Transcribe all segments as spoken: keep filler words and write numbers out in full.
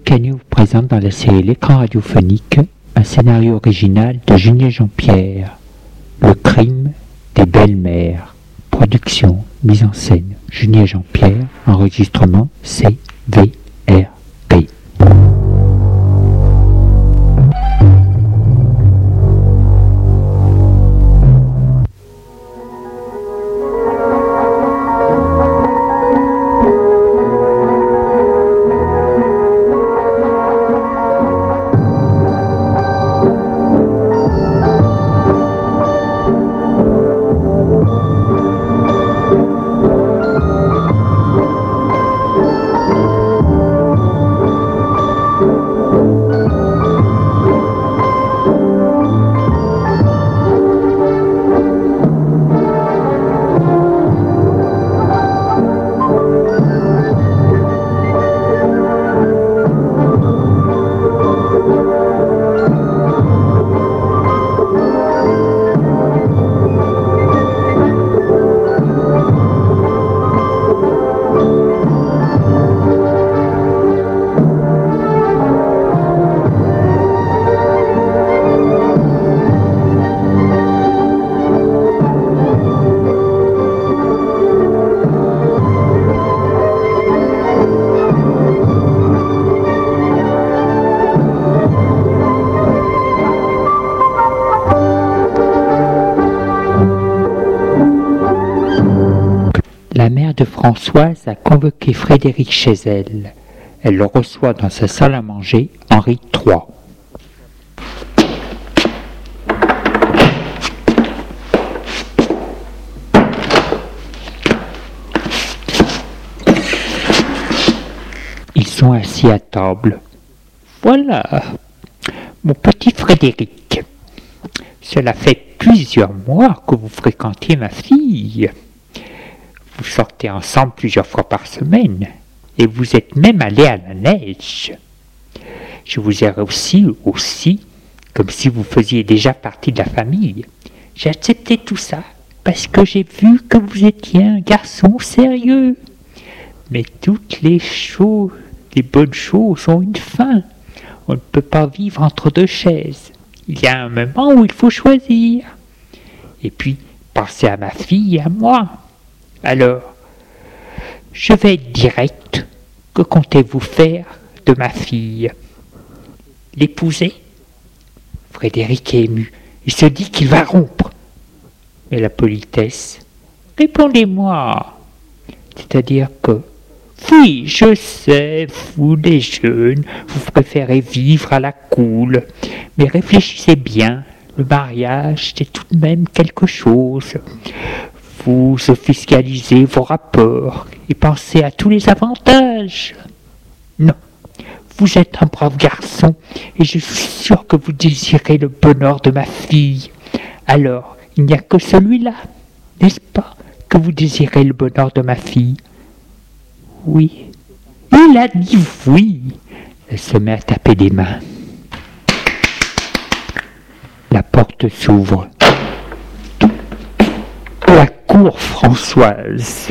Cagnon vous présente dans la série L'écran radiophonique un scénario original de Julien Jean-Pierre, Le crime des belles-mères. Production, mise en scène, Julien Jean-Pierre, enregistrement C V R P. La mère de Françoise a convoqué Frédéric chez elle. Elle le reçoit dans sa salle à manger, Henri trois. Ils sont assis à table. Voilà, mon petit Frédéric. Cela fait plusieurs mois que vous fréquentiez ma fille. Vous sortez ensemble plusieurs fois par semaine, et vous êtes même allé à la neige. Je vous ai reçu aussi, comme si vous faisiez déjà partie de la famille. J'ai accepté tout ça, parce que j'ai vu que vous étiez un garçon sérieux. Mais toutes les choses, les bonnes choses ont une fin. On ne peut pas vivre entre deux chaises. Il y a un moment où il faut choisir. Et puis, pensez à ma fille et à moi. Alors, je vais être direct. Que comptez-vous faire de ma fille? L'épouser? Frédéric est ému. Il se dit qu'il va rompre. Mais la politesse? Répondez-moi. C'est-à-dire que, oui, je sais, vous les jeunes, vous préférez vivre à la cool. Mais réfléchissez bien, le mariage, c'est tout de même quelque chose. Vous officialisez vos rapports et pensez à tous les avantages. Non, vous êtes un brave garçon et je suis sûr que vous désirez le bonheur de ma fille. Alors, il n'y a que celui-là, n'est-ce pas, que vous désirez le bonheur de ma fille? Oui. Il a dit oui. Elle se met à taper des mains. La porte s'ouvre. La cour Françoise,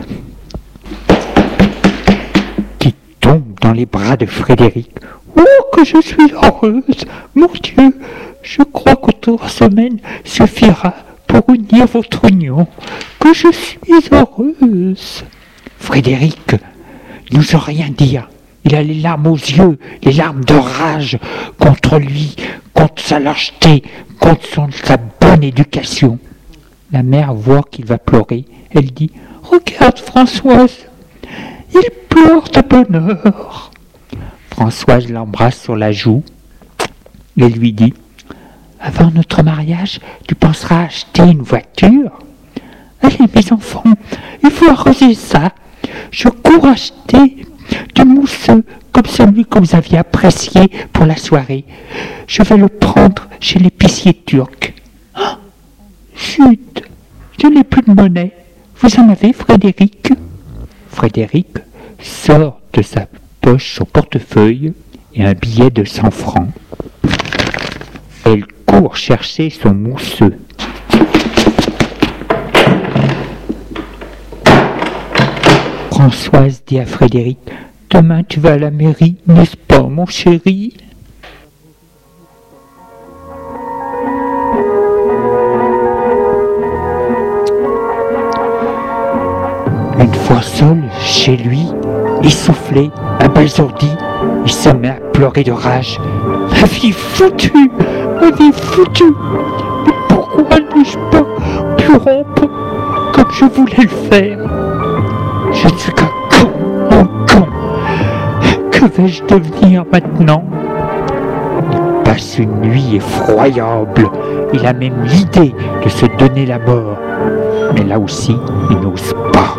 qui tombe dans les bras de Frédéric. Oh, que je suis heureuse! Mon Dieu, je crois qu'autre semaine suffira pour unir votre union. Que je suis heureuse! Frédéric n'ose rien dire. Il a les larmes aux yeux, les larmes de rage contre lui, contre sa lâcheté, contre son, sa bonne éducation. La mère voit qu'il va pleurer. Elle dit « Regarde, Françoise, il pleure de bonheur. » Françoise l'embrasse sur la joue et lui dit « Avant notre mariage, tu penseras acheter une voiture? Allez, mes enfants, il faut arroser ça. Je cours acheter du mousseux comme celui que vous aviez apprécié pour la soirée. Je vais le prendre chez l'épicier turc. Oh, » Chut, je n'ai plus de monnaie. Vous en avez, Frédéric? Frédéric sort de sa poche son portefeuille et un billet de cent francs. Elle court chercher son mousseux. Françoise dit à Frédéric: Demain tu vas à la mairie, n'est-ce pas, mon chéri? Une fois seul, chez lui, essoufflé, abasourdi, il se met à pleurer de rage. Ma vie est foutue! Ma vie est foutue! Mais pourquoi n'ai-je pas pu rompre comme je voulais le faire? Je ne suis qu'un con, un con! Que vais-je devenir maintenant? Il passe une nuit effroyable. Il a même l'idée de se donner la mort. Mais là aussi, il n'ose pas.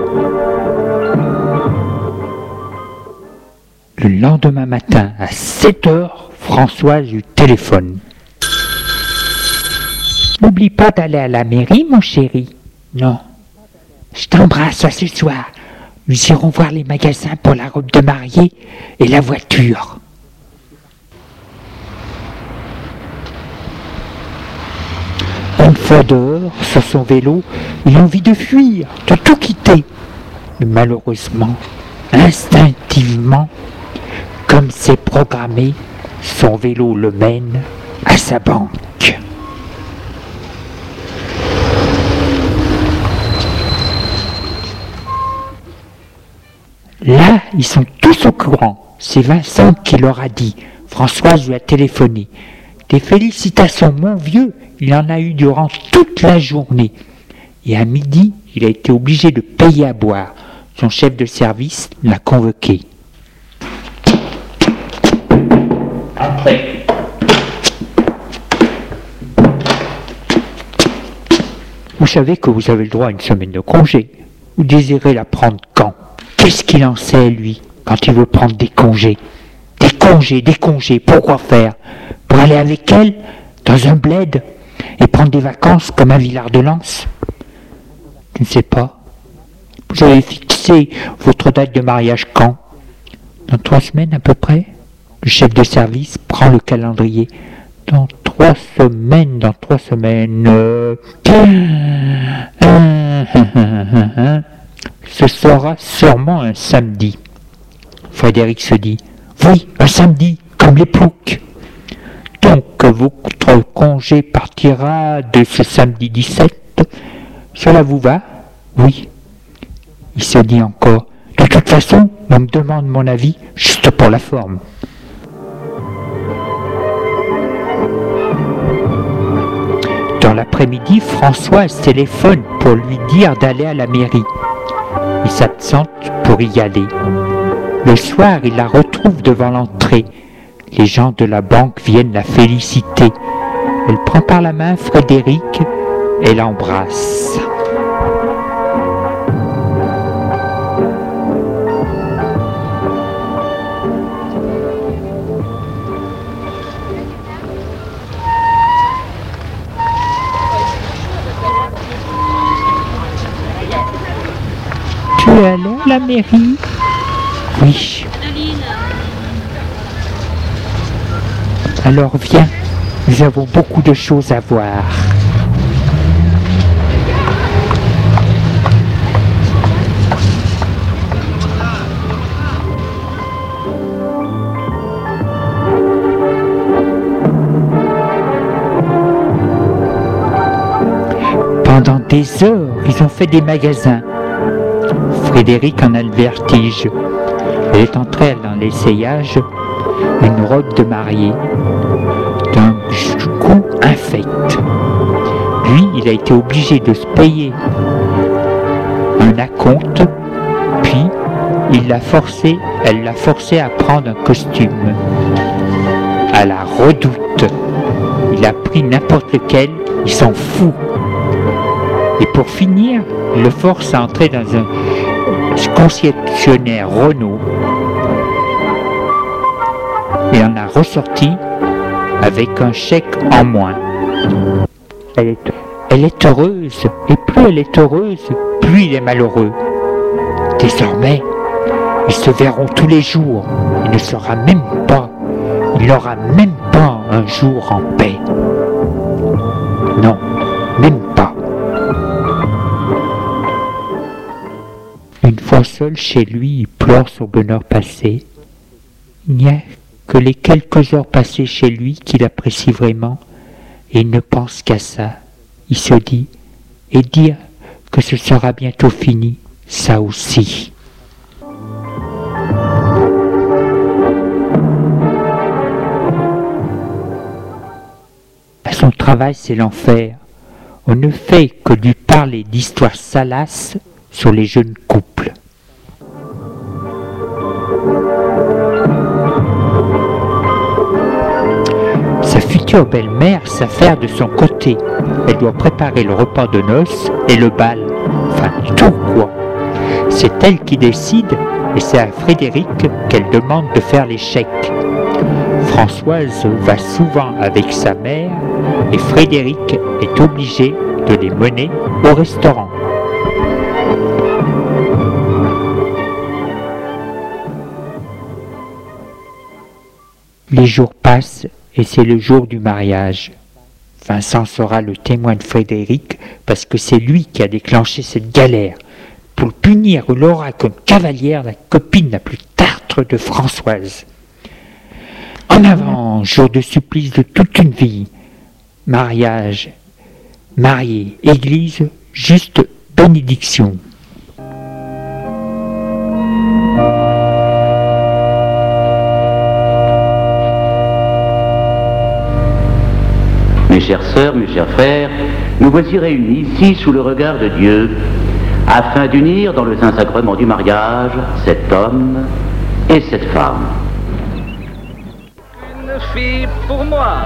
Le lendemain matin, à sept heures, Françoise lui téléphone. N'oublie pas d'aller à la mairie, mon chéri. Non. Je t'embrasse à ce soir. Nous irons voir les magasins pour la robe de mariée et la voiture. Une fois dehors, sur son vélo, il a envie de fuir, de tout quitter. Mais malheureusement, instinctivement, comme c'est programmé, son vélo le mène à sa banque. Là, ils sont tous au courant. C'est Vincent qui leur a dit. Françoise lui a téléphoné. Des félicitations, mon vieux, il en a eu durant toute la journée. Et à midi, il a été obligé de payer à boire. Son chef de service l'a convoqué. Entrez. Vous savez que vous avez le droit à une semaine de congé. Vous désirez la prendre quand? Qu'est-ce qu'il en sait, lui, quand il veut prendre des congés? Des congés, des congés, pourquoi faire? Pour aller avec elle, dans un bled, et prendre des vacances comme un Villard de Lans? Je ne sais pas. Vous avez fixé votre date de mariage quand? Dans trois semaines à peu près? Le chef de service prend le calendrier. Dans trois semaines, dans trois semaines... Euh... Ce sera sûrement un samedi. Frédéric se dit, oui, un samedi, comme les ploucs. Donc, votre congé partira de ce samedi dix-sept. Cela vous va? Oui. Il se dit encore, de toute façon, on me demande mon avis juste pour la forme. Dans l'après-midi, Françoise téléphone pour lui dire d'aller à la mairie. Il s'absente pour y aller. Le soir, il la retrouve devant l'entrée. Les gens de la banque viennent la féliciter. Elle prend par la main Frédéric et l'embrasse. Tu es allé à la mairie? Oui. Alors viens, nous avons beaucoup de choses à voir. Pendant des heures, ils ont fait des magasins. Frédéric en a le vertige. Elle est entrée dans l'essayage une robe de mariée d'un goût infect. Lui, il a été obligé de se payer un acompte, puis il l'a forcé, elle l'a forcé à prendre un costume. À la redoute. Il a pris n'importe lequel, il s'en fout. Et pour finir, il le force à entrer dans un concessionnaire Renault et en a ressorti avec un chèque en moins. Elle est, elle est heureuse, et plus elle est heureuse, plus il est malheureux. Désormais, ils se verront tous les jours. Il ne sera même pas, il n'aura même pas un jour en paix. Non, même pas. Une fois seul chez lui, il pleure son bonheur passé. Il n'y a que les quelques heures passées chez lui qu'il apprécie vraiment, et il ne pense qu'à ça. Il se dit, et dire que ce sera bientôt fini, ça aussi. Son travail, c'est l'enfer. On ne fait que lui parler d'histoires salaces sur les jeunes couples. Sa future belle-mère s'affaire de son côté. Elle doit préparer le repas de noces et le bal. Enfin, tout quoi. C'est elle qui décide et c'est à Frédéric qu'elle demande de faire les chèques. Françoise va souvent avec sa mère et Frédéric est obligé de les mener au restaurant. Les jours passent et c'est le jour du mariage. Vincent sera le témoin de Frédéric parce que c'est lui qui a déclenché cette galère. Pour le punir, il aura comme cavalière la copine la plus tartre de Françoise. En avant, jour de supplice de toute une vie. Mariage, marié, église, juste bénédiction. Mes chères sœurs, mes chers frères, nous voici réunis ici sous le regard de Dieu, afin d'unir dans le Saint-Sacrement du mariage cet homme et cette femme. Une fille pour moi.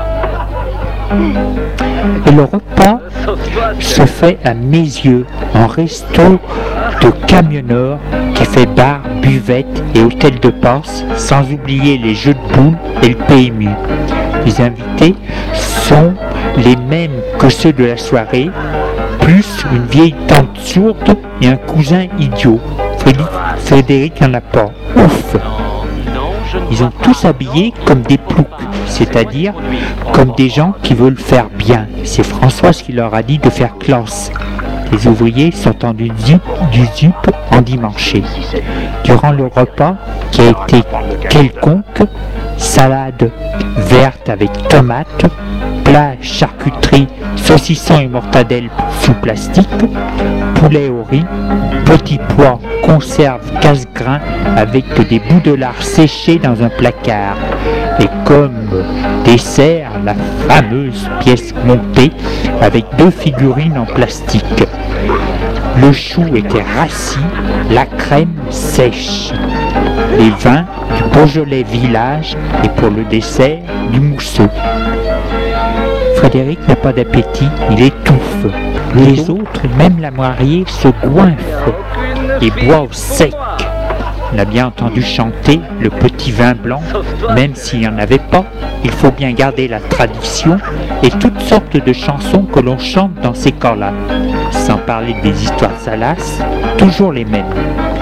Et le repas se fait à mes yeux en resto de camionneurs qui fait bar, buvette et hôtel de passe, sans oublier les jeux de boules et le P M U. Les invités sont les mêmes que ceux de la soirée, plus une vieille tante sourde et un cousin idiot. Frédéric, Frédéric n'en a pas. Ouf! Ils ont tous habillé comme des ploucs, c'est-à-dire comme des gens qui veulent faire bien. C'est Françoise qui leur a dit de faire classe. Les ouvriers sont en du zup, du zup endimanché. Durant le repas, qui a été quelconque, salade verte avec tomates, plat charcuterie, saucisson et mortadelle sous plastique, poulet au riz, petits pois, conserve casse-grain avec des bouts de lard séchés dans un placard. Et comme dessert, la fameuse pièce montée avec deux figurines en plastique. Le chou était rassis, la crème sèche. Les vins du Beaujolais Village et pour le dessert, du mousseux. Frédéric n'a pas d'appétit, il étouffe. Les autres, même la mariée, se goinfrent et boit au sec. On a bien entendu chanter le petit vin blanc, même s'il n'y en avait pas, il faut bien garder la tradition et toutes sortes de chansons que l'on chante dans ces cas-là, sans parler des histoires salaces, toujours les mêmes.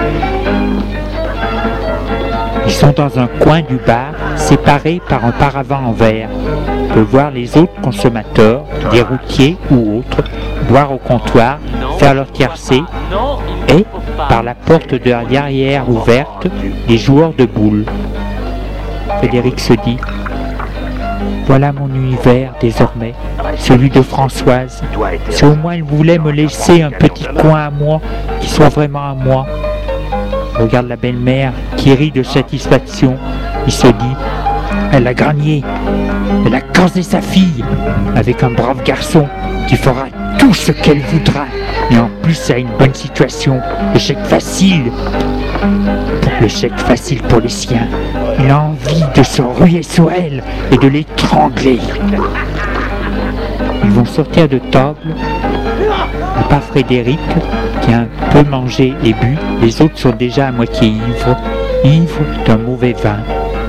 Ils sont dans un coin du bar, séparés par un paravent en verre. On peut voir les autres consommateurs, des routiers ou autres, boire au comptoir, faire leur tiercé, et, par la porte de l'arrière ouverte, les joueurs de boules. Frédéric se dit, voilà mon univers désormais, celui de Françoise. Si au moins il voulait me laisser un petit coin à moi, qui soit vraiment à moi. Regarde la belle-mère qui rit de satisfaction. Il se dit, elle a gagné, elle a casé sa fille avec un brave garçon qui fera tout ce qu'elle voudra. Et en plus, ça a une bonne situation. Le chèque facile. Le chèque facile pour les siens. Il a envie de se ruer sur elle et de l'étrangler. Ils vont sortir de table. À part Frédéric, qui a un peu mangé et bu, les autres sont déjà à moitié ivres, ivres d'un mauvais vin.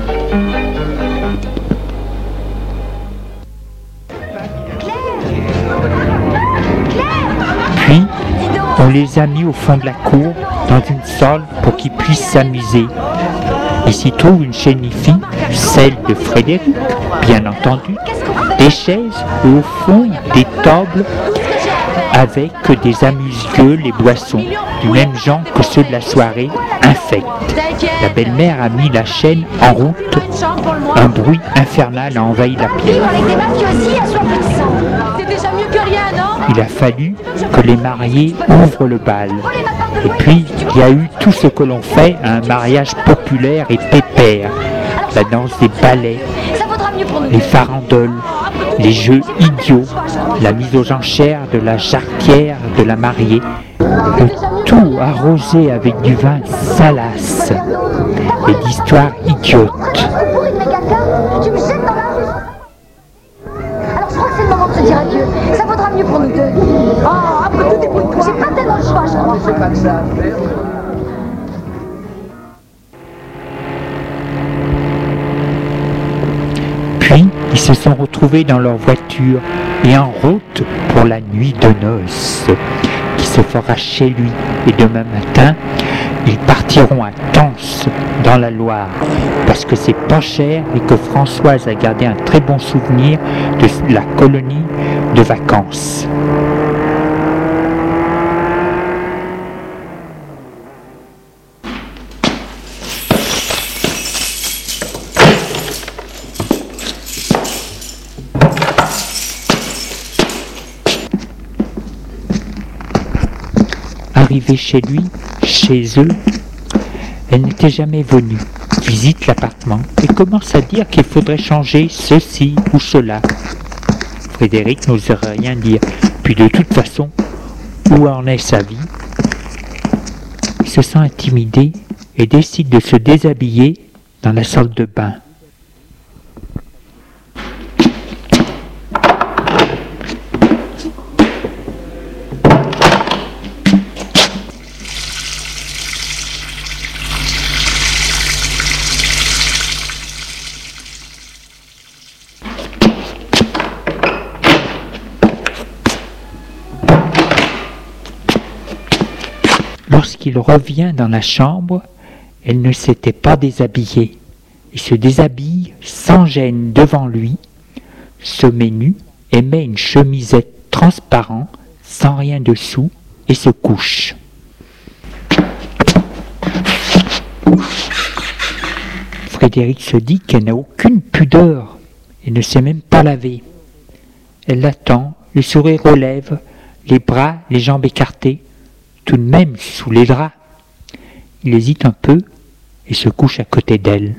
Puis, on les a mis au fond de la cour, dans une salle pour qu'ils puissent s'amuser. Il s'y trouve une chénifie, celle de Frédéric, bien entendu, des chaises et au fond des tables avec des amuse-gueules et boissons, du même genre que ceux de la soirée, infects. La belle-mère a mis la chaîne en route. Un bruit infernal a envahi la pièce. Il a fallu que les mariés ouvrent le bal. Et puis, il y a eu tout ce que l'on fait à un mariage populaire et pépère. La danse des ballets, les farandoles, les jeux idiots, la mise aux enchères de la jarretière de la mariée, le tout arrosé avec du vin salace et d'histoires idiotes. Tu me jettes dans la rue. Alors je crois que c'est le moment de se dire adieu. Ça vaudra mieux pour nous deux. Oh, après tout, débrouille-toi. J'ai pas tellement le choix, je C'est pas que ça à faire. Puis, ils se sont retrouvés dans leur voiture et en route pour la nuit de noces, qui se fera chez lui. Et demain matin, ils partiront à Tence, dans la Loire, parce que c'est pas cher et que Françoise a gardé un très bon souvenir de la colonie de vacances. Arrivée chez lui, chez eux, elle n'était jamais venue, visite l'appartement et commence à dire qu'il faudrait changer ceci ou cela. Frédéric n'oserait rien dire, puis de toute façon, où en est sa vie? Il se sent intimidé et décide de se déshabiller dans la salle de bain. Lorsqu'il revient dans la chambre, elle ne s'était pas déshabillée. Il se déshabille sans gêne devant lui, se met nu et met une chemisette transparente, sans rien dessous, et se couche. Frédéric se dit qu'elle n'a aucune pudeur et ne sait même pas laver. Elle l'attend, le sourire aux lèvres, les bras, les jambes écartées, tout de même sous les draps. Il hésite un peu et se couche à côté d'elle.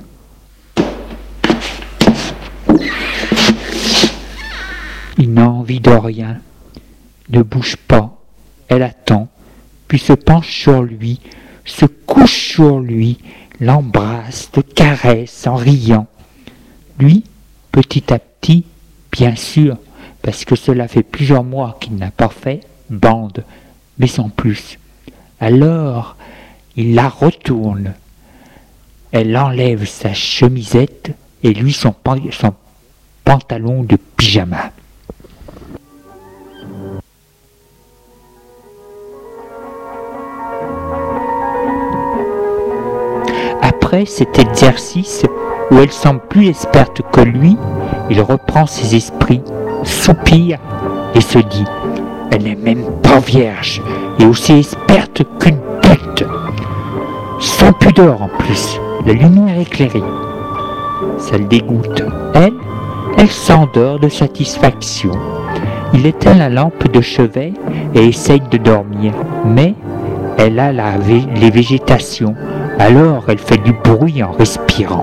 Il n'a envie de rien, ne bouge pas. Elle attend, puis se penche sur lui, se couche sur lui, l'embrasse, le caresse en riant. Lui, petit à petit, bien sûr, parce que cela fait plusieurs mois qu'il n'a pas fait, bande, mais sans plus. Alors, il la retourne. Elle enlève sa chemisette et lui son, son pantalon de pyjama. Après cet exercice où elle semble plus experte que lui, il reprend ses esprits, soupire et se dit: elle n'est même pas vierge et aussi experte qu'une pute. Sans pudeur en plus, la lumière éclairée. Ça le dégoûte. Elle, elle s'endort de satisfaction. Il éteint la lampe de chevet et essaye de dormir. Mais elle a la vé- les végétations. Alors elle fait du bruit en respirant.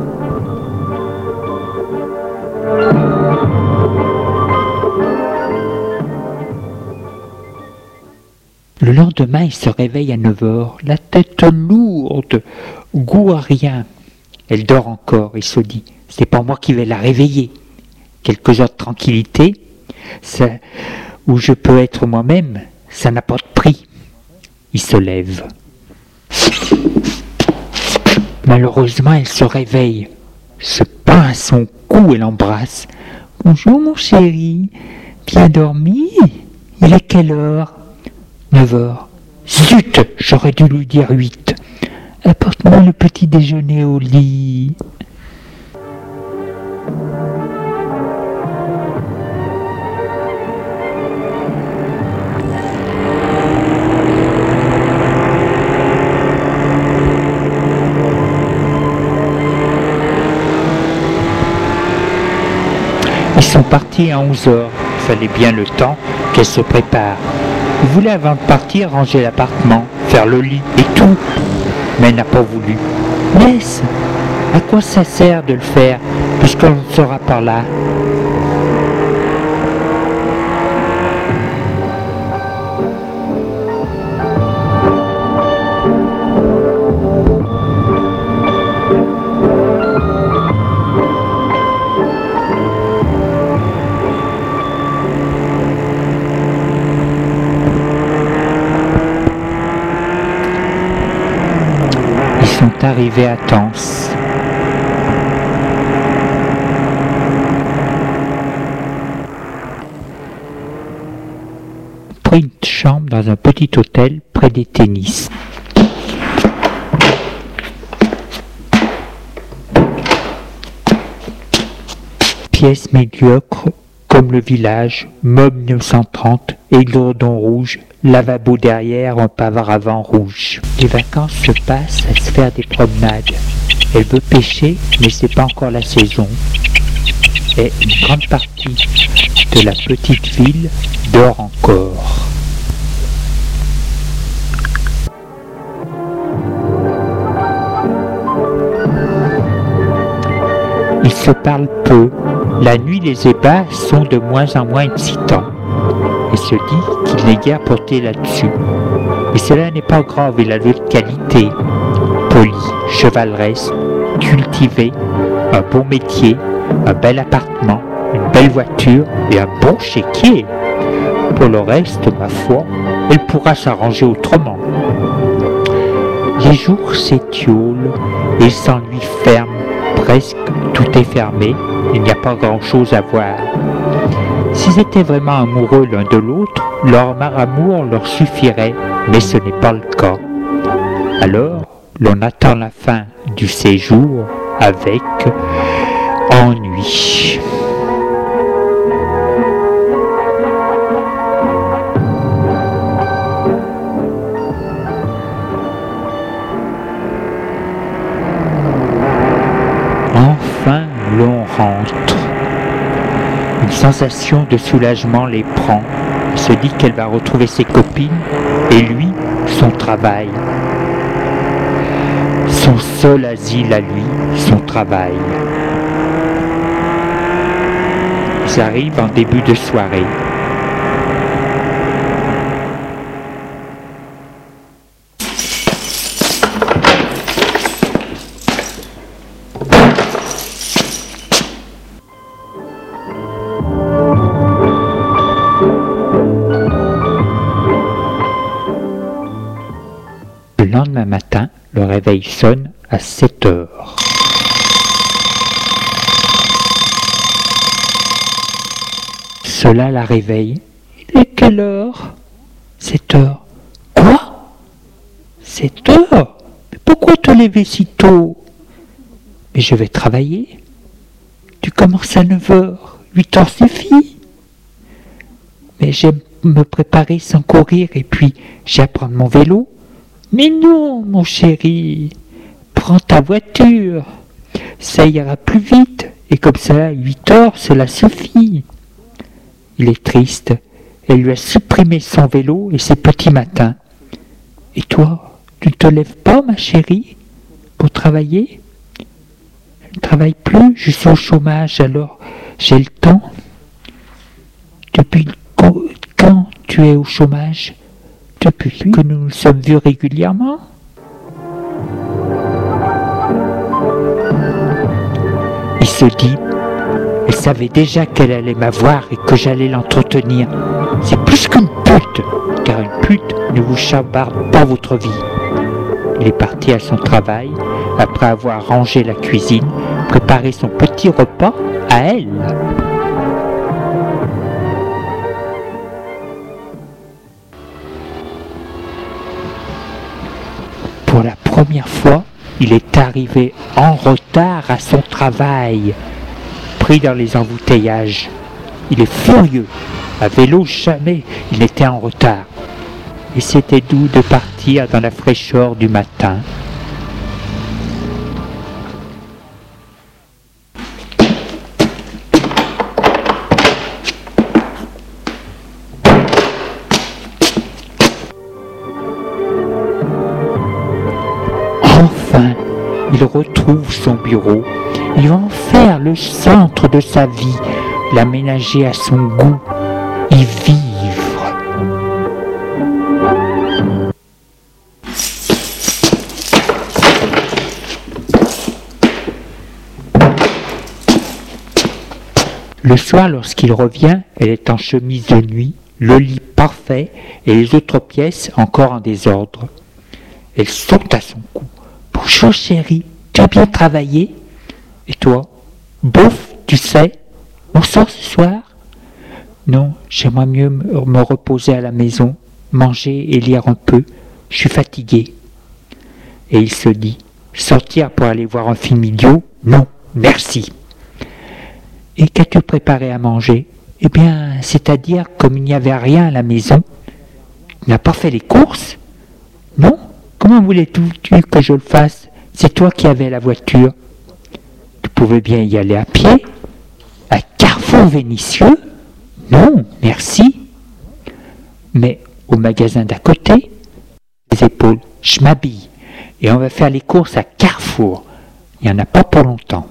Le lendemain, il se réveille à neuf heures, la tête lourde, goût à rien. Elle dort encore et se dit: c'est pas moi qui vais la réveiller. Quelques heures de tranquillité, ça, où je peux être moi-même, ça n'a pas de prix. Il se lève. Malheureusement, elle se réveille, se peint à son cou et l'embrasse. « Bonjour mon chéri, bien dormi? Il est quelle heure ?»« Neuf heures. »« Zut, j'aurais dû lui dire huit. Apporte-moi le petit déjeuner au lit. » Ils sont partis à onze heures. Il fallait bien le temps qu'elle se prépare. Il voulait avant de partir ranger l'appartement, faire le lit et tout. Mais elle n'a pas voulu. Laisse! À quoi ça sert de le faire, puisqu'on sera par là? Ils sont arrivés à Tence. Pris une chambre dans un petit hôtel près des tennis. Pièce médiocre comme le village, meuble mille neuf cent trente, édredon rouge, lavabo derrière en paravent rouge. Les vacances se passent à se faire des promenades. Elle veut pêcher, mais c'est pas encore la saison. Et une grande partie de la petite ville dort encore. Ils se parlent peu. La nuit, les ébats sont de moins en moins excitants. Elle se dit qu'il n'est guère porté là-dessus. Mais cela n'est pas grave, il a d'autres qualités. Poli, chevaleresque, cultivé, un bon métier, un bel appartement, une belle voiture et un bon chéquier. Pour le reste, ma foi, elle pourra s'arranger autrement. Les jours s'étiolent et s'ennuient ferme. Presque tout est fermé, il n'y a pas grand-chose à voir. S'ils étaient vraiment amoureux l'un de l'autre, leur amour leur suffirait, mais ce n'est pas le cas. Alors, l'on attend la fin du séjour avec ennui. Enfin, l'on rentre. Une sensation de soulagement les prend. Elle se dit qu'elle va retrouver ses copines et lui, son travail. Son seul asile à lui, son travail. Ils arrivent en début de soirée. Le lendemain matin, le réveil sonne à sept heures. Cela la réveille. Il est quelle heure? sept heures. Quoi? sept heures? Mais pourquoi te lever si tôt? Mais je vais travailler. Tu commences à neuf heures. huit heures suffit. Mais j'aime me préparer sans courir et puis j'ai à prendre mon vélo. Mais non, mon chéri, prends ta voiture, ça ira plus vite, et comme ça, huit heures, cela suffit. Il est triste, elle lui a supprimé son vélo et ses petits matins. Et toi, tu ne te lèves pas, ma chérie, pour travailler? Je ne travaille plus, je suis au chômage, alors j'ai le temps. Depuis quand tu es au chômage? Depuis que nous nous sommes vus régulièrement. Il se dit, elle savait déjà qu'elle allait m'avoir et que j'allais l'entretenir. C'est plus qu'une pute, car une pute ne vous chabarde pas votre vie. Il est parti à son travail, après avoir rangé la cuisine, préparé son petit repas à elle. Pour la première fois, il est arrivé en retard à son travail, pris dans les embouteillages. Il est furieux. À vélo, jamais il n'était en retard. Et c'était doux de partir dans la fraîcheur du matin. Enfin, il retrouve son bureau. Il va en faire le centre de sa vie, l'aménager à son goût, y vivre. Le soir, lorsqu'il revient, elle est en chemise de nuit, le lit parfait et les autres pièces encore en désordre. Elle saute à son cou. « Bonjour chérie, tu as bien travaillé ? Et toi ? Bouf, tu sais, on sort ce soir ? Non, j'aimerais mieux me reposer à la maison, manger et lire un peu. Je suis fatigué. » Et il se dit, sortir pour aller voir un film idiot ? Non, merci. Et qu'as-tu préparé à manger ? Eh bien, c'est-à-dire, comme il n'y avait rien à la maison, tu n'as pas fait les courses ? Non ? Comment voulais-tu que je le fasse ? C'est toi qui avais la voiture. Tu pouvais bien y aller à pied ? À Carrefour Vénitieux ? Non, merci. Mais au magasin d'à côté, les épaules, je m'habille et on va faire les courses à Carrefour. Il n'y en a pas pour longtemps.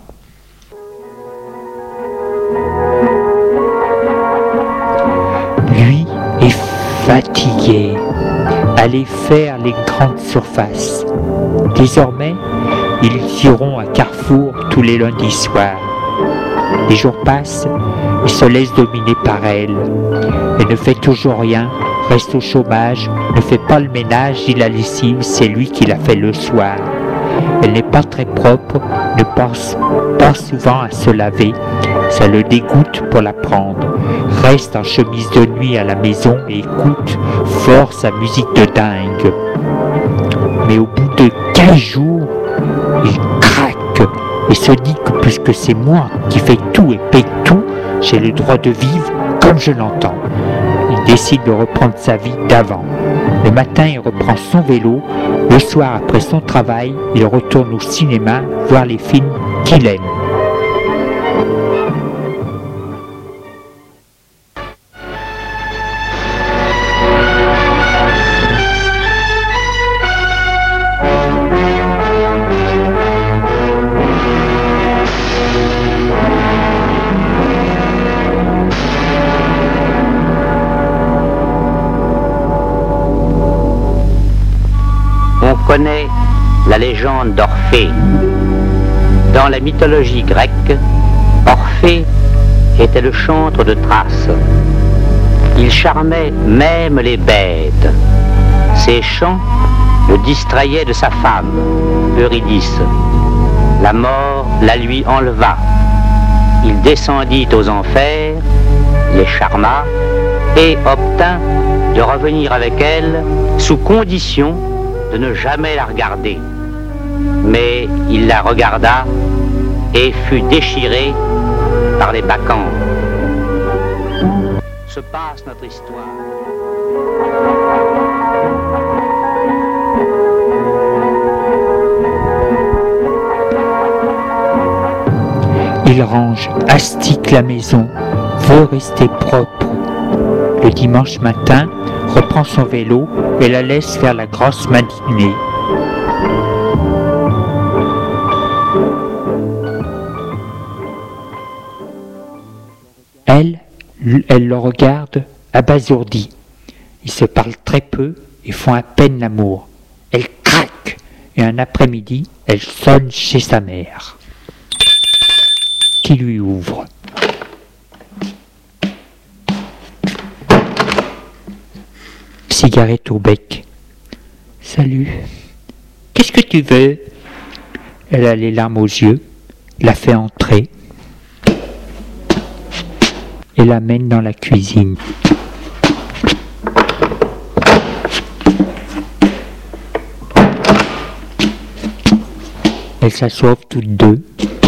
Lui est fatigué. Aller faire les grandes surfaces. Désormais, ils iront à Carrefour tous les lundis soirs. Les jours passent, il se laisse dominer par elle. Elle ne fait toujours rien, reste au chômage, ne fait pas le ménage ni la lessive, c'est lui qui la fait le soir. Elle n'est pas très propre, ne pense pas souvent à se laver, ça le dégoûte pour la prendre. Reste en chemise de nuit à la maison et écoute fort sa musique de dingue. Mais au bout de quinze jours, il craque et se dit que puisque c'est moi qui fais tout et paye tout, j'ai le droit de vivre comme je l'entends. Il décide de reprendre sa vie d'avant. Le matin, il reprend son vélo. Le soir, après son travail, il retourne au cinéma voir les films qu'il aime. On connaît la légende d'Orphée. Dans la mythologie grecque, Orphée était le chantre de Thrace. Il charmait même les bêtes. Ses chants le distrayaient de sa femme, Eurydice. La mort la lui enleva. Il descendit aux enfers, les charma et obtint de revenir avec elle sous condition de ne jamais la regarder. Mais il la regarda et fut déchiré par les bacchantes. Se passe notre histoire. Il range, astique la maison, veut rester propre. Le dimanche matin, reprend son vélo et la laisse faire la grosse matinée. Elle, elle le regarde abasourdie. Ils se parlent très peu et font à peine l'amour. Elle craque et un après-midi, elle sonne chez sa mère, qui lui ouvre. Cigarette au bec. Salut. Qu'est-ce que tu veux ? Elle a les larmes aux yeux, la fait entrer et l'amène dans la cuisine. Elles s'assoient toutes deux.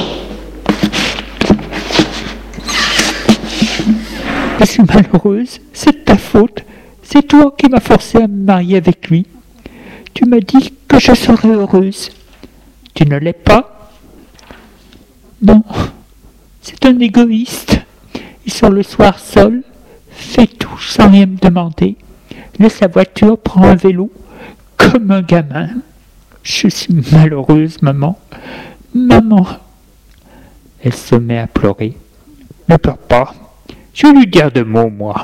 Je suis malheureuse, c'est de ta faute. C'est toi qui m'as forcé à me marier avec lui. Tu m'as dit que je serais heureuse. Tu ne l'es pas ? Non, c'est un égoïste. Il sort le soir seul, fait tout sans rien me demander. Laisse la voiture, prend un vélo, comme un gamin. Je suis malheureuse, maman. Maman. Elle se met à pleurer. Ne pleure pas. Je vais lui dire deux mots, moi.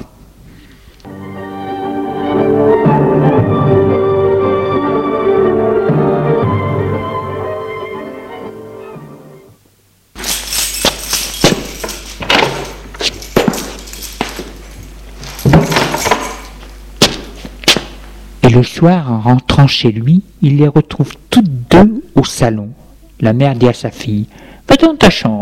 Et le soir, en rentrant chez lui, il les retrouve toutes deux au salon. La mère dit à sa fille, « Va dans ta chambre. »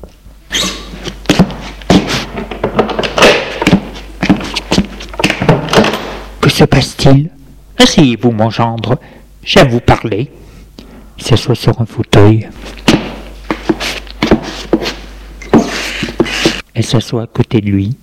Que se passe-t-il? Asseyez-vous, mon gendre, j'ai à vous parler. Il s'assoit sur un fauteuil. Elle s'assoit à côté de lui.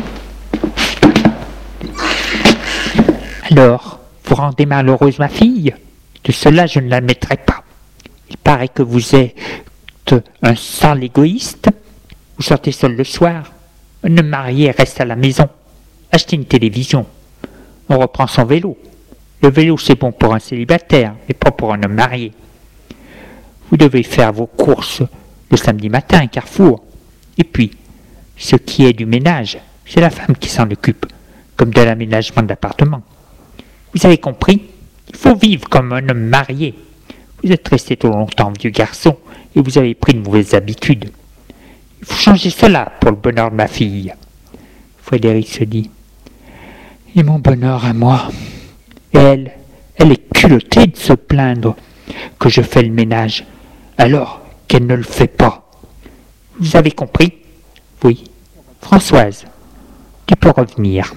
Alors, vous rendez malheureuse ma fille? De cela, je ne l'admettrai pas. Il paraît que vous êtes un sale égoïste. Vous sortez seul le soir. Un homme marié reste à la maison. Achetez une télévision. On reprend son vélo. Le vélo, c'est bon pour un célibataire, mais pas pour un homme marié. Vous devez faire vos courses le samedi matin à Carrefour. Et puis, ce qui est du ménage, c'est la femme qui s'en occupe, comme de l'aménagement d'appartement. Vous avez compris? Il faut vivre comme un homme marié. Vous êtes resté trop longtemps vieux garçon et vous avez pris de mauvaises habitudes. Il faut changer cela pour le bonheur de ma fille. Frédéric se dit, et mon bonheur à moi? Et elle, elle est culottée de se plaindre que je fais le ménage, alors qu'elle ne le fait pas. Vous avez compris? Oui. Françoise, tu peux revenir.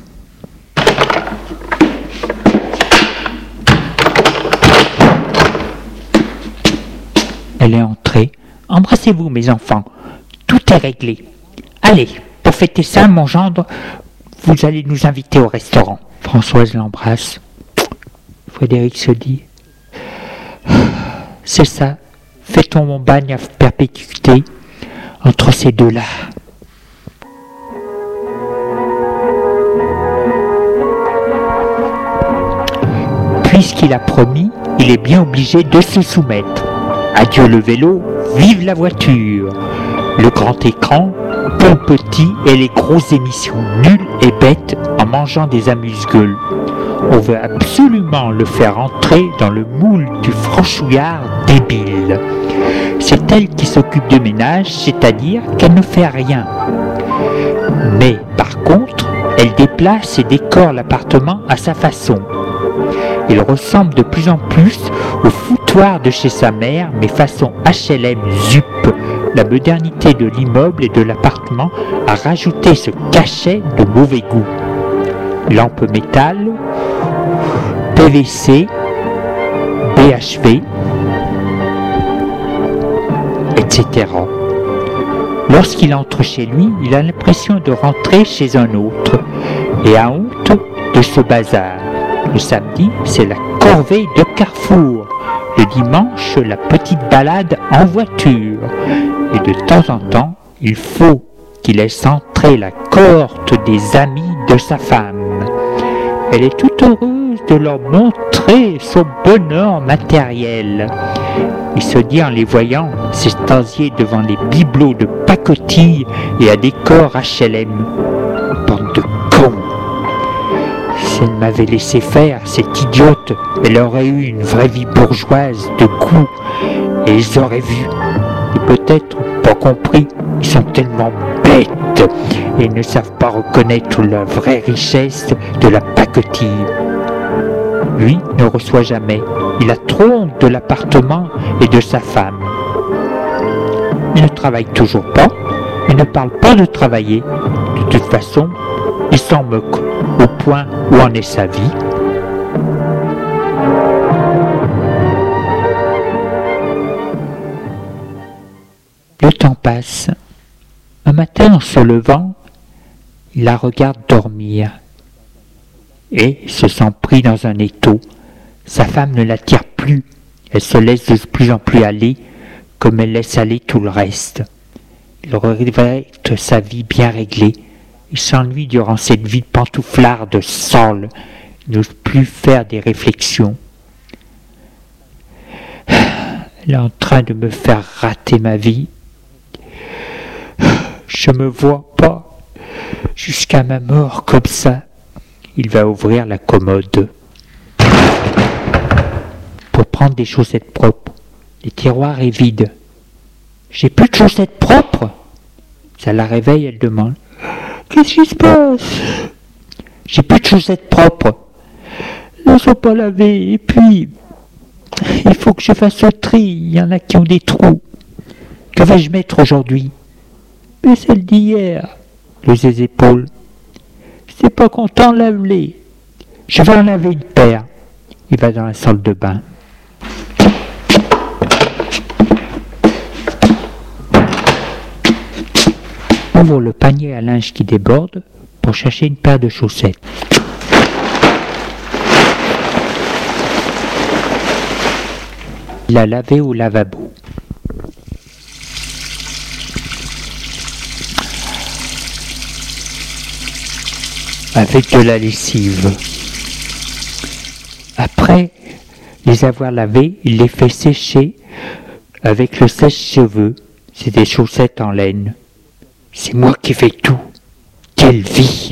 Elle est entrée. Embrassez-vous, mes enfants. Tout est réglé. Allez, pour fêter ça, mon gendre, vous allez nous inviter au restaurant. Françoise l'embrasse. Frédéric se dit, c'est ça, fêtons mon bagne à perpétuité entre ces deux-là. Puisqu'il a promis, il est bien obligé de se soumettre. Adieu le vélo, vive la voiture. Le grand écran, pour le petit et les grosses émissions nulles et bêtes en mangeant des amuse-gueules. On veut absolument le faire entrer dans le moule du franchouillard débile. C'est elle qui s'occupe du ménage, c'est-à-dire qu'elle ne fait rien. Mais par contre, elle déplace et décore l'appartement à sa façon. Il ressemble de plus en plus au foutoir de chez sa mère, mais façon H L M Zup. La modernité de l'immeuble et de l'appartement a rajouté ce cachet de mauvais goût. Lampe métal, P V C, B H V, et cetera. Lorsqu'il entre chez lui, il a l'impression de rentrer chez un autre et a honte de ce bazar. Le samedi, c'est la corvée de Carrefour. Le dimanche, la petite balade en voiture. Et de temps en temps, il faut qu'il laisse entrer la cohorte des amis de sa femme. Elle est toute heureuse de leur montrer son bonheur matériel. Il se dit en les voyant s'extasier devant les bibelots de pacotille et à décor H L M. Bande de cons! Si elle m'avait laissé faire, cette idiote, elle aurait eu une vraie vie bourgeoise de goût, et ils auraient vu. Et peut-être pas compris, ils sont tellement bêtes et ne savent pas reconnaître la vraie richesse de la pacotille. Lui ne reçoit jamais, il a trop honte de l'appartement et de sa femme. Il ne travaille toujours pas, il ne parle pas de travailler. De toute façon, il s'en moque au point où en est sa vie. Le temps passe. Un matin, en se levant, il la regarde dormir et se sent pris dans un étau. Sa femme ne l'attire plus. Elle se laisse de plus en plus aller, comme elle laisse aller tout le reste. Il regrette sa vie bien réglée. Il s'ennuie durant cette vie de pantouflarde sale. Il n'ose plus faire des réflexions. Elle est en train de me faire rater ma vie. Je me vois pas jusqu'à ma mort comme ça. Il va ouvrir la commode pour prendre des chaussettes propres. Le tiroir est vide. J'ai plus de chaussettes propres. Ça la réveille, elle demande. Qu'est-ce qui se passe? J'ai plus de chaussettes propres. Elles ne sont pas lavées. Et puis, il faut que je fasse le tri. Il y en a qui ont des trous. Que vais-je mettre aujourd'hui? Mais celle d'hier. Les épaules. C'est pas content, lave-les. Je vais en laver une paire. Il va dans la salle de bain. Ouvre le panier à linge qui déborde pour chercher une paire de chaussettes. Il l'a lavé au lavabo. Avec de la lessive. Après les avoir lavés, il les fait sécher avec le sèche-cheveux. C'est des chaussettes en laine. C'est moi qui fais tout. Quelle vie!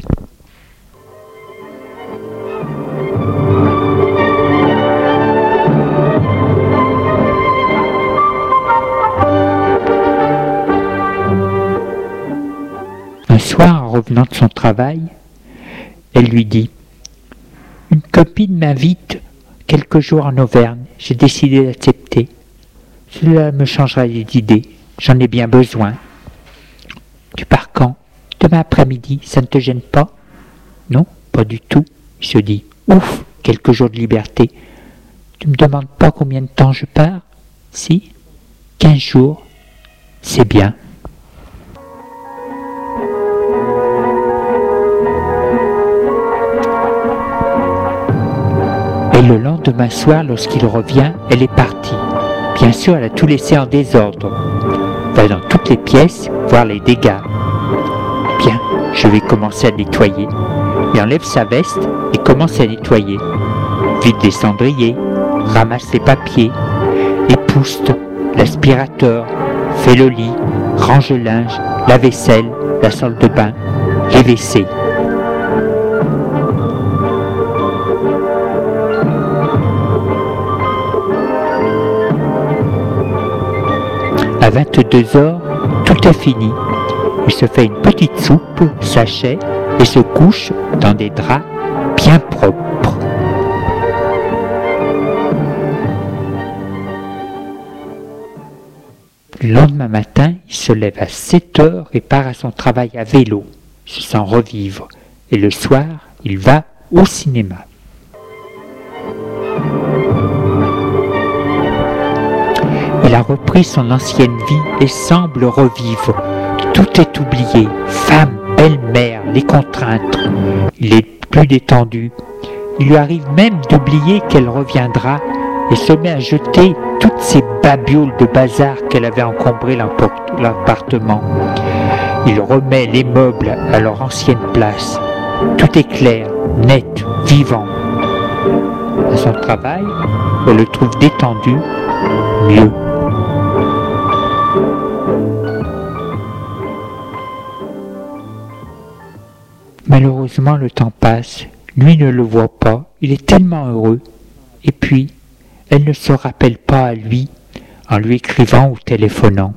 Un soir, en revenant de son travail, elle lui dit « Une copine m'invite quelques jours en Auvergne. J'ai décidé d'accepter. Cela me changera d'idée. J'en ai bien besoin. » Tu pars quand? Demain après-midi, ça ne te gêne pas? Non, pas du tout. Il se dit, ouf, quelques jours de liberté. Tu me demandes pas combien de temps je pars? Si, quinze jours, c'est bien. Et le lendemain soir, lorsqu'il revient, elle est partie. Bien sûr, elle a tout laissé en désordre. Va dans toutes les pièces, voir les dégâts. Bien, je vais commencer à nettoyer. Il enlève sa veste et commence à nettoyer. Vide les cendriers, ramasse les papiers, épouste l'aspirateur, fait le lit, range le linge, la vaisselle, la salle de bain, les W C. À vingt-deux heures, tout est fini. Il se fait une petite soupe, sachet, et se couche dans des draps bien propres. Le lendemain matin, il se lève à sept heures et part à son travail à vélo, se sent revivre. Et le soir, il va au cinéma. Il a repris son ancienne vie et semble revivre. Tout est oublié, femme, belle-mère, les contraintes. Il est plus détendu. Il lui arrive même d'oublier qu'elle reviendra et se met à jeter toutes ces babioles de bazar qu'elle avait encombré l'appartement. Il remet les meubles à leur ancienne place. Tout est clair, net, vivant. À son travail, on le trouve détendu, mieux. Malheureusement, le temps passe. Lui ne le voit pas. Il est tellement heureux. Et puis, elle ne se rappelle pas à lui en lui écrivant ou téléphonant.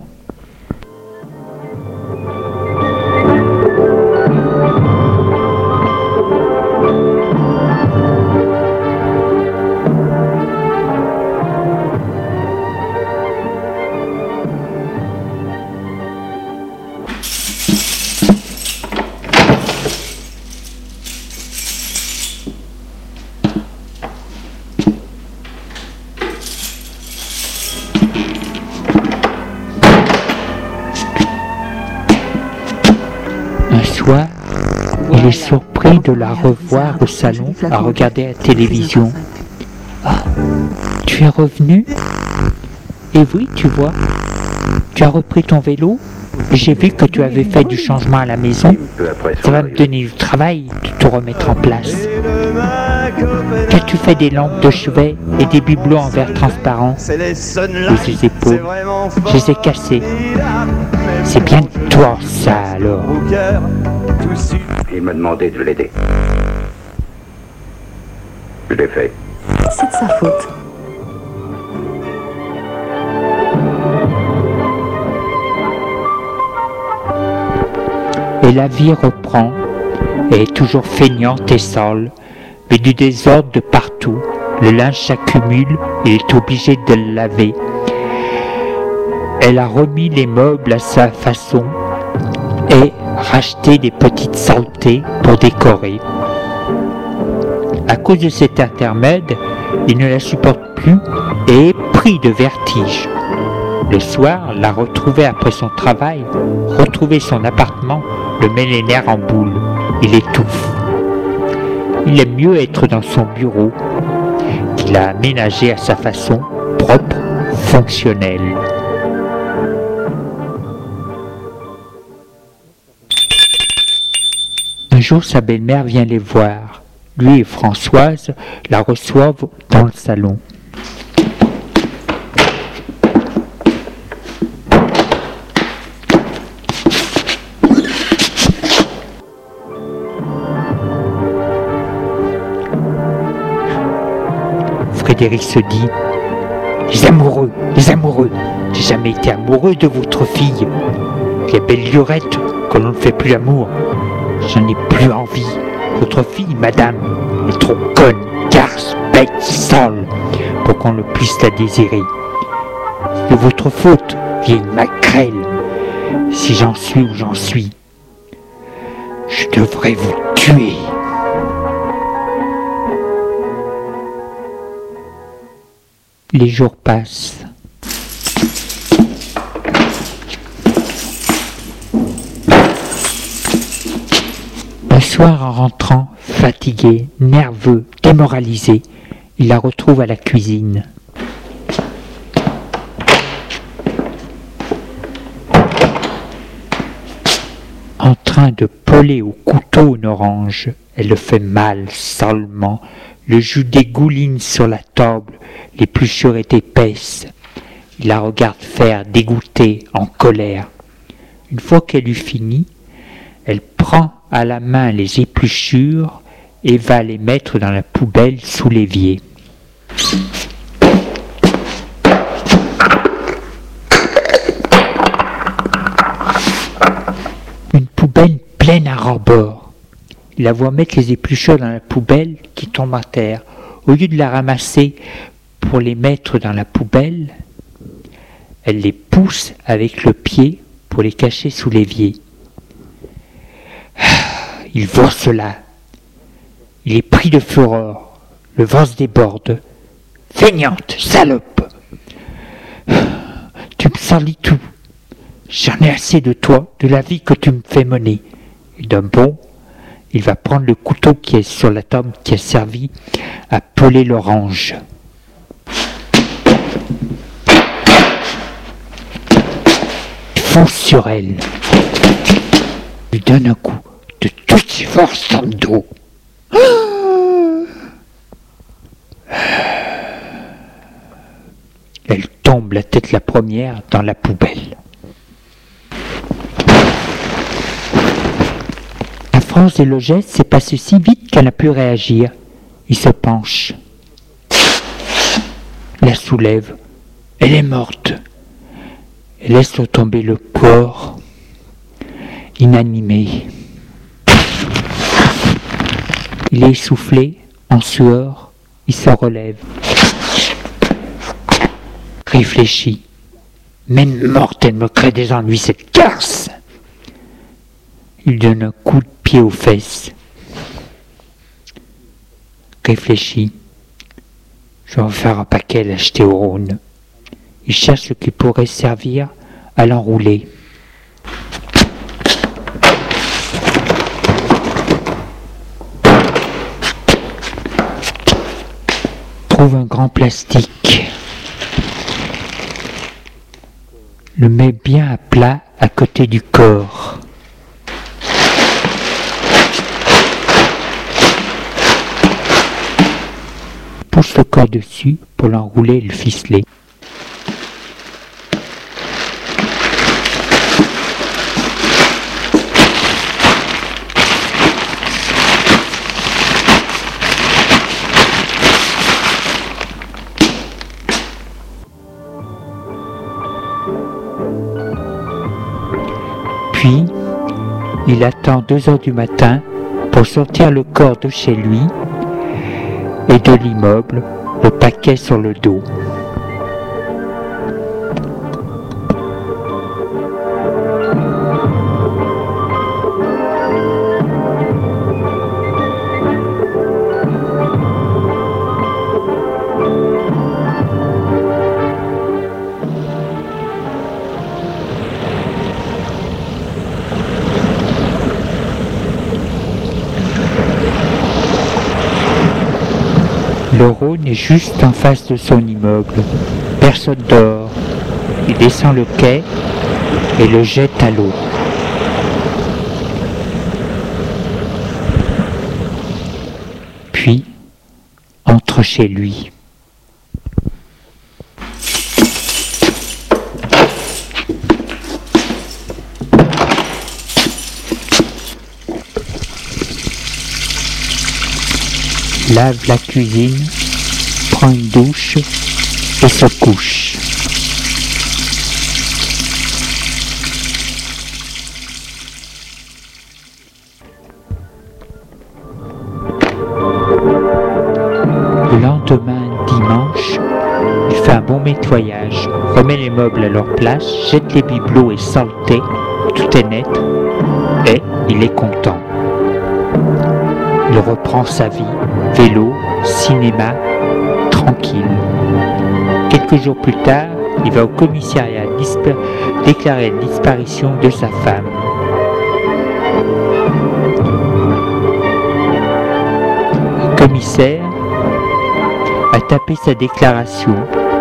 Un soir, il est surpris de la revoir au salon à regarder la télévision. « Ah, tu es revenu? Et oui, tu vois, tu as repris ton vélo. J'ai vu que tu avais fait du changement à la maison. Ça va me donner du travail de te remettre en place. » Qu'as-tu fait des lampes de chevet et des bibelots en verre transparent? Sous ses épaules, je les ai cassés. C'est bien de toi, ça, alors. Il m'a demandé de l'aider. Je l'ai fait. C'est de sa faute. Et la vie reprend, et est toujours feignante et sale, mais du désordre de partout, le linge s'accumule et est obligé de le laver. Elle a remis les meubles à sa façon et racheté des petites saletés pour décorer. À cause de cet intermède, il ne la supporte plus et est pris de vertige. Le soir, la retrouver après son travail, retrouver son appartement, le met les nerfs en boule. Il étouffe. Il aime mieux être dans son bureau, qu'il a aménagé à sa façon, propre, fonctionnelle. Un jour, sa belle-mère vient les voir. Lui et Françoise la reçoivent dans le salon. Frédéric se dit « Les amoureux, les amoureux, j'ai jamais été amoureux de votre fille. Les belles lurettes que l'on ne fait plus l'amour. J'en ai plus envie. Votre fille, madame, est trop conne, garce, bête, sale, pour qu'on ne puisse la désirer. C'est de votre faute, vieille maquerelle, si j'en suis où j'en suis. Je devrais vous tuer. » Les jours passent. Un soir, en rentrant, fatigué, nerveux, démoralisé, il la retrouve à la cuisine. En train de peler au couteau une orange, elle le fait mal, salement. Le jus dégouline sur la table, l'épluchure est épaisse. Il la regarde faire, dégoûté, en colère. Une fois qu'elle eut fini, elle prend à la main les épluchures et va les mettre dans la poubelle sous l'évier. Une poubelle pleine à ras-bord. Il la voit mettre les épluchures dans la poubelle qui tombe à terre. Au lieu de la ramasser pour les mettre dans la poubelle, elle les pousse avec le pied pour les cacher sous l'évier. Il voit cela. Il est pris de fureur. Le vent se déborde. Feignante, salope! Tu me salis tout. J'en ai assez de toi, de la vie que tu me fais mener. Et d'un bond, il va prendre le couteau qui est sur la table qui a servi à peler l'orange. Il fonce sur elle. Il lui donne un coup de toutes ses forces dans le dos. Elle tombe la tête la première dans la poubelle. La phrase et le geste s'est passé si vite qu'elle n'a pu réagir. Il se penche, la soulève. Elle est morte. Elle laisse tomber le corps, inanimé. Il est essoufflé, en sueur. Il se relève. Réfléchit. Même morte, elle me crée des ennuis, cette garce. Il donne un coup de pied aux fesses. Réfléchit. Je vais en faire un paquet à l'acheter au Rhône. Il cherche ce qui pourrait servir à l'enrouler. Trouve un grand plastique. Le met bien à plat à côté du corps. pousse le corps dessus pour l'enrouler et le ficeler. Puis, il attend deux heures du matin pour sortir le corps de chez lui et de l'immeuble, le paquet sur le dos. Le Rhône est juste en face de son immeuble. Personne dort. Il descend le quai et le jette à l'eau. Puis entre chez lui. Lave la cuisine, prend une douche et se couche. Le lendemain, dimanche, il fait un bon nettoyage, remet les meubles à leur place, jette les bibelots et saletés, tout est net, et il est content. Il reprend sa vie, vélo, cinéma, tranquille. Quelques jours plus tard, il va au commissariat dispa- déclarer la disparition de sa femme. Le commissaire a tapé sa déclaration.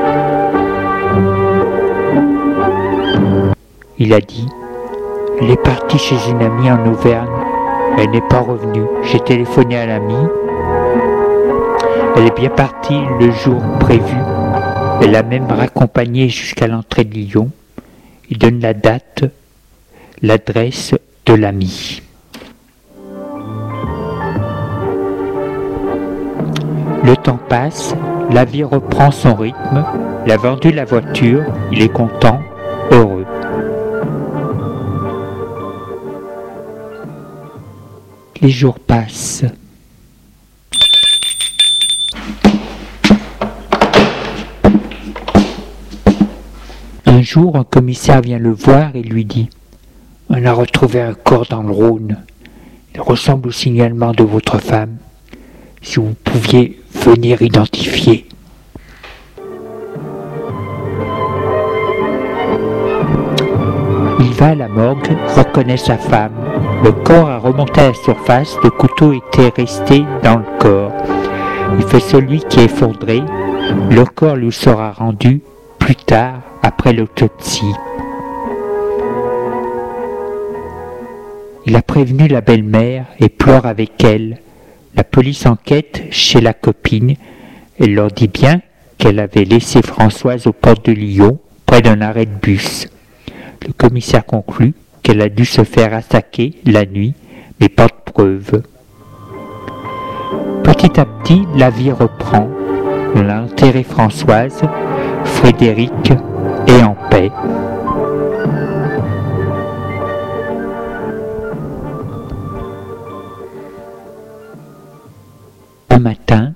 Il a dit « Elle est partie chez une amie en Auvergne. Elle n'est pas revenue. J'ai téléphoné à l'amie. Elle est bien partie le jour prévu. Elle l'a même raccompagnée jusqu'à l'entrée de Lyon. Il donne la date, l'adresse de l'amie. Le temps passe, la vie reprend son rythme. Il a vendu la voiture. Il est content, heureux. Les jours passent. Un jour, un commissaire vient le voir et lui dit « On a retrouvé un corps dans le Rhône. Il ressemble au signalement de votre femme. Si vous pouviez venir identifier. » Il va à la morgue, reconnaît sa femme. Le corps a remonté à la surface, le couteau était resté dans le corps. Il fait celui qui est effondré. Le corps lui sera rendu plus tard, après l'autopsie. Il a prévenu la belle-mère et pleure avec elle. La police enquête chez la copine. Elle leur dit bien qu'elle avait laissé Françoise aux portes de Lyon, près d'un arrêt de bus. Le commissaire conclut qu'elle a dû se faire attaquer la nuit, mais pas de preuves. Petit à petit, la vie reprend. On a enterré Françoise, Frédéric est en paix. Un matin,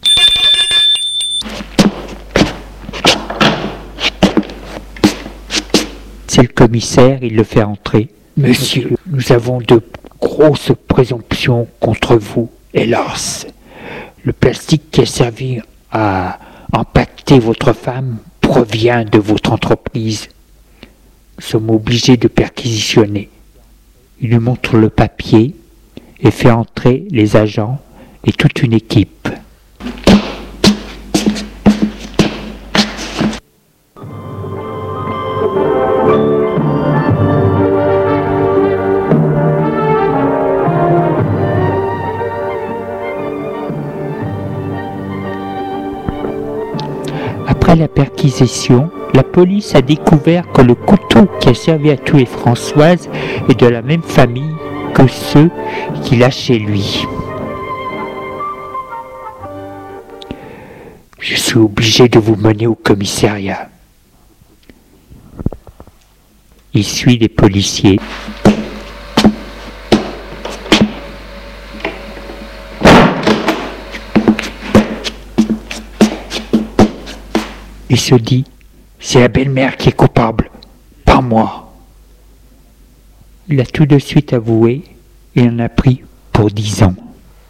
c'est le commissaire, il le fait entrer. « Monsieur, nous avons de grosses présomptions contre vous, hélas. Le plastique qui a servi à empaqueter votre femme provient de votre entreprise. Nous sommes obligés de perquisitionner. » Il lui montre le papier et fait entrer les agents et toute une équipe. Après la perquisition, la police a découvert que le couteau qui a servi à tuer Françoise est de la même famille que ceux qu'il a chez lui. Je suis obligé de vous mener au commissariat. Il suit les policiers. Il se dit, c'est la belle-mère qui est coupable, pas moi. Il a tout de suite avoué et en a pris pour dix ans.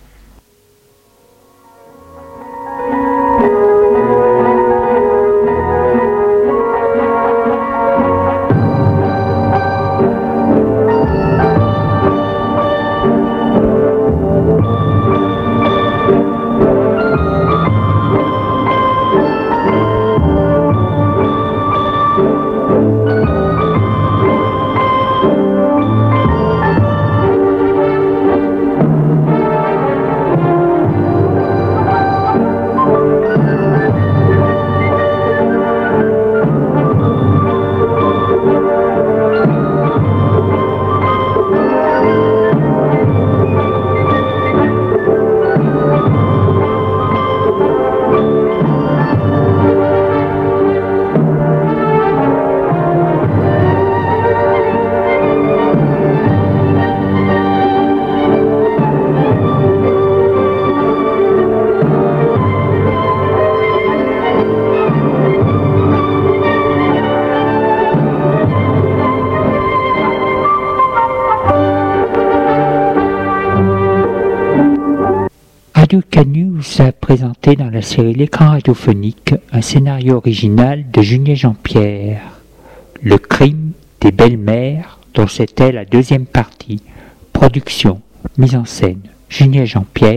Radio Canu vous a présenté dans la série L'écran radiophonique un scénario original de Julien Jean-Pierre, Le crime des belles-mères, dont c'était la deuxième partie. Production, mise en scène, Julien Jean-Pierre.